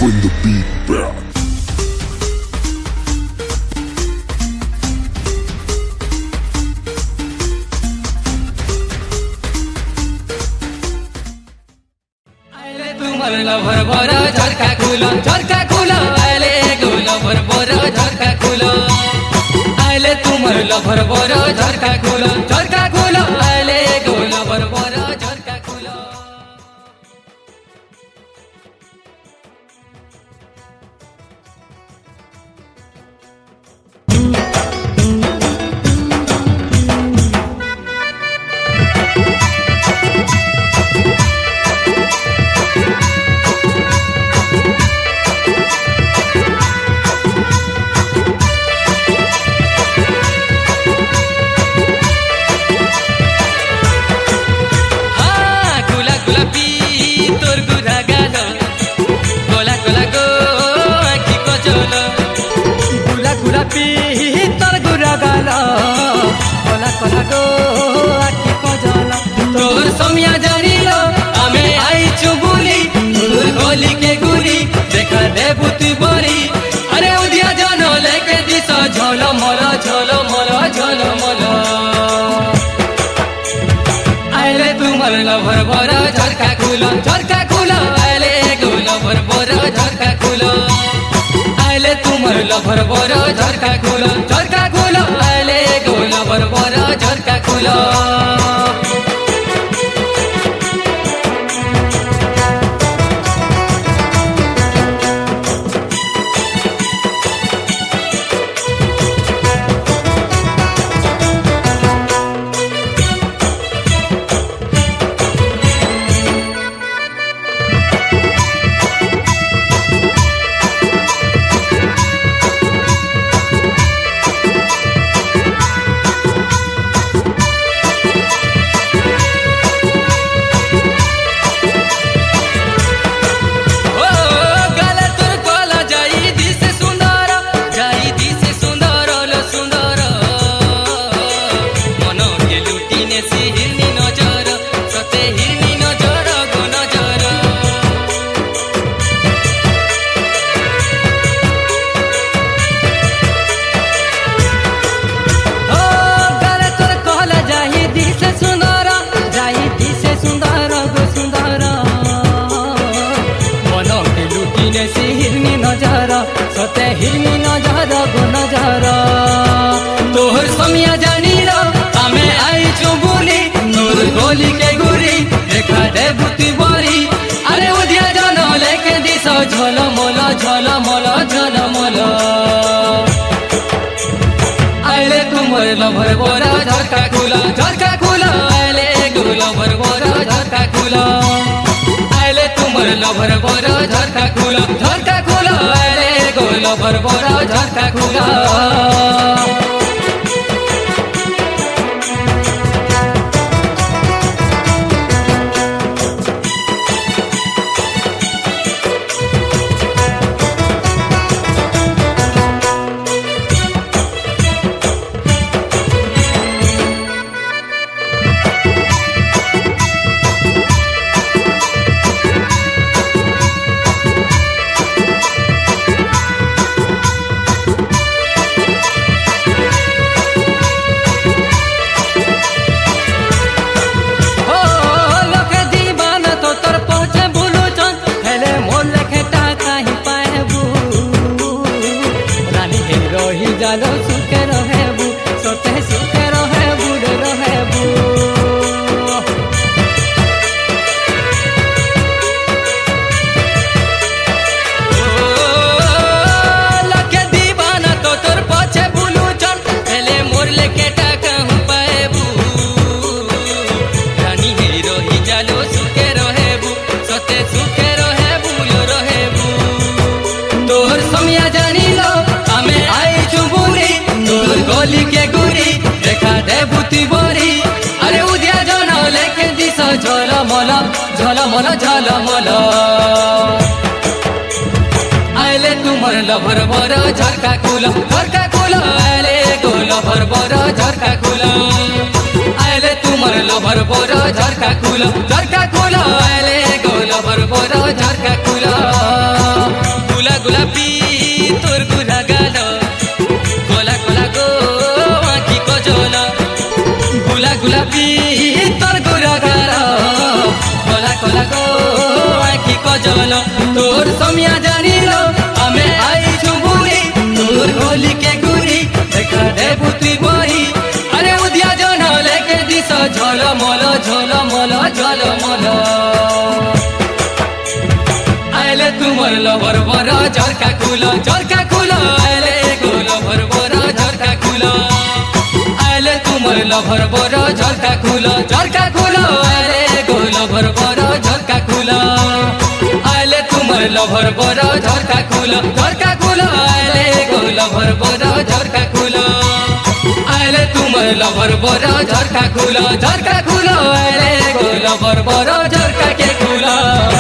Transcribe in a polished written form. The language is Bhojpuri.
Bring the beat back. लभर बर झर्का खुलो आइले लभर बर झर्का खुलो आइले तुमर लभर बर झर्का खुलो आइले लभर बर झर्का खुलो तोर समिया जानिलो आमे आइछु बुली तोर गोली के गुरी देखा दे बुती बरी अरे उदिया जानो लेके दिशा झोलो मोलो आइले तुमर लभर बर झर्का खुलो आइले लभर बर झर्का खुलो आइले तुमर लभर बर झर्का खुलो आइले लभर बर झर्का खुलो तोहर समिया जानिलो आमे आइछु बुली तोर गोली के गुरी देखा दे बुती बरी अरे उदिया जानो लेके दिशा झोलो मोलो आइले तुमर लभर बर झर्का खुलो आइले लभर बर झर्का खुलो आइले तुमर लभर बर झर्का खुलो आइले लभर बर झर्का खुलो जालो सुखे रहेबू सोते सुखे रहेबू रहेबू लगे दीवाना तो तोर पाछे बुलू चल पहले मोर लेके टाका हूँ पाएबू रानी हीरो ही जालो सुखे रहेबू सोते सुखे रहेबू तोर समिया जानी लो आमे आइछु बुली तोर गोली के गुरी देखा दे बुती बरी अरे उदिया जानो लेके दिशा झोलो मोलो आइले तुमर लभर बर झर्का खुलो आइले लभर बर झर्का खुलो आइले तुमर लभर बर झर्का खुलो आइले लभर बर झर्का खुलो गो आखी कजल तोर समिया जानिल आमे आई छुबुरी तोर होली के गुरी देखा दे पुत्री बही अरे उदिया जन लेके दिस झलमल झलमल झलमल आइले तुमर लभर बर झर्का खुल आइले गो लभर बर झर्का खुल आइले तुमर लभर बर झर्का खुल आइले गो लभर बर झर्का खुल आइले तुमर लभर बर झर्का खुल आइले गो लभर बर झर्का खुल आइले तुमर लभर बर झर्का खुल आइले गो लभर बर झर्का के खुल